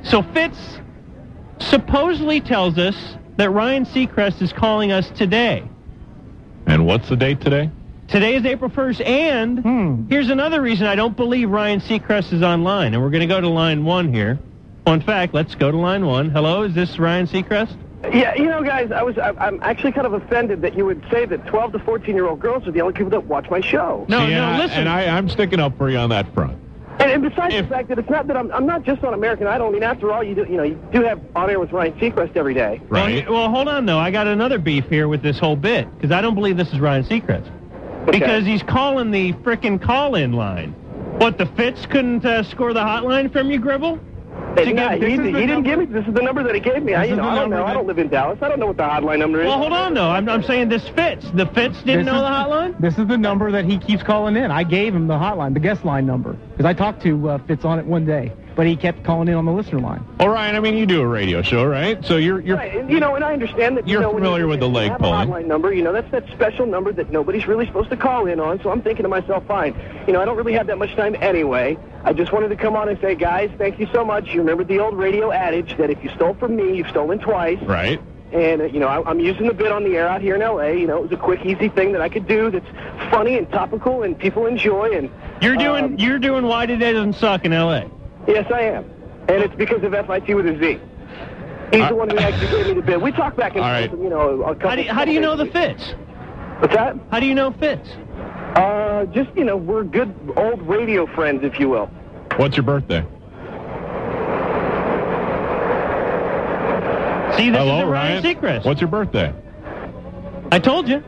So Fitz supposedly tells us that Ryan Seacrest is calling us today. And what's the date today? Today is April 1st, and here's another reason I don't believe Ryan Seacrest is online, and we're going to go to line 1 here. Well, in fact, let's go to line 1. Hello, is this Ryan Seacrest? Yeah, guys, I'm actually kind of offended that you would say that 12 to 14-year-old girls are the only people that watch my show. No, listen. And I'm sticking up for you on that front. And besides the fact that it's not that I'm not just on American Idol. I mean, after all, you do have On Air with Ryan Seacrest every day. Right. Well, hold on, though. I got another beef here with this whole bit, because I don't believe this is Ryan Seacrest. Okay. Because he's calling the frickin' call-in line. What, the Fitz couldn't score the hotline from you, Gribble? He didn't give me. This is the number that he gave me. I don't know. I don't live in Dallas. I don't know what the hotline number is. Well, hold on, though. I'm saying this Fitz. The Fitz didn't know the hotline? This is the number that he keeps calling in. I gave him the hotline, the guest line number, because I talked to Fitz on it one day, but he kept calling in on the listener line. Well, Ryan, I mean, you do a radio show, right? So you're right. And I understand that you're familiar with the leg pulling. Hotline number, that's that special number that nobody's really supposed to call in on. So I'm thinking to myself, fine. I don't really have that much time anyway. I just wanted to come on and say, guys, thank you so much. You remember the old radio adage that if you stole from me, you've stolen twice. Right. And, I'm using the bit on the air out here in L.A. It was a quick, easy thing that I could do that's funny and topical and people enjoy. And You're doing Why Today Doesn't Suck in L.A. Yes, I am. And it's because of FIT with a Z. He's the one who actually gave me the bit. We talked back and forth, a couple How do you know the Fitz? What's that? How do you know Fitz? Just, we're good old radio friends, if you will. What's your birthday? See, this Hello, is Ryan Seacrest. What's your birthday? I told you.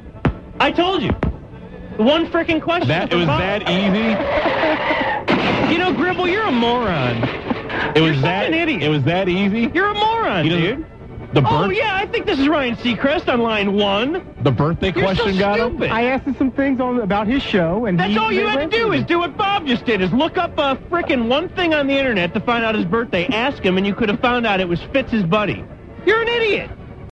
One frickin' question. It was that easy? Gribble, you're a moron. You're an idiot. It was that easy? You're a moron, dude. Yeah, I think this is Ryan Seacrest on line 1. The birthday question got him? I asked him some things about his show, and that's all you had to do is do what Bob just did, is look up a frickin' one thing on the internet to find out his birthday. Ask him, and you could have found out it was Fitz's buddy. You're an idiot.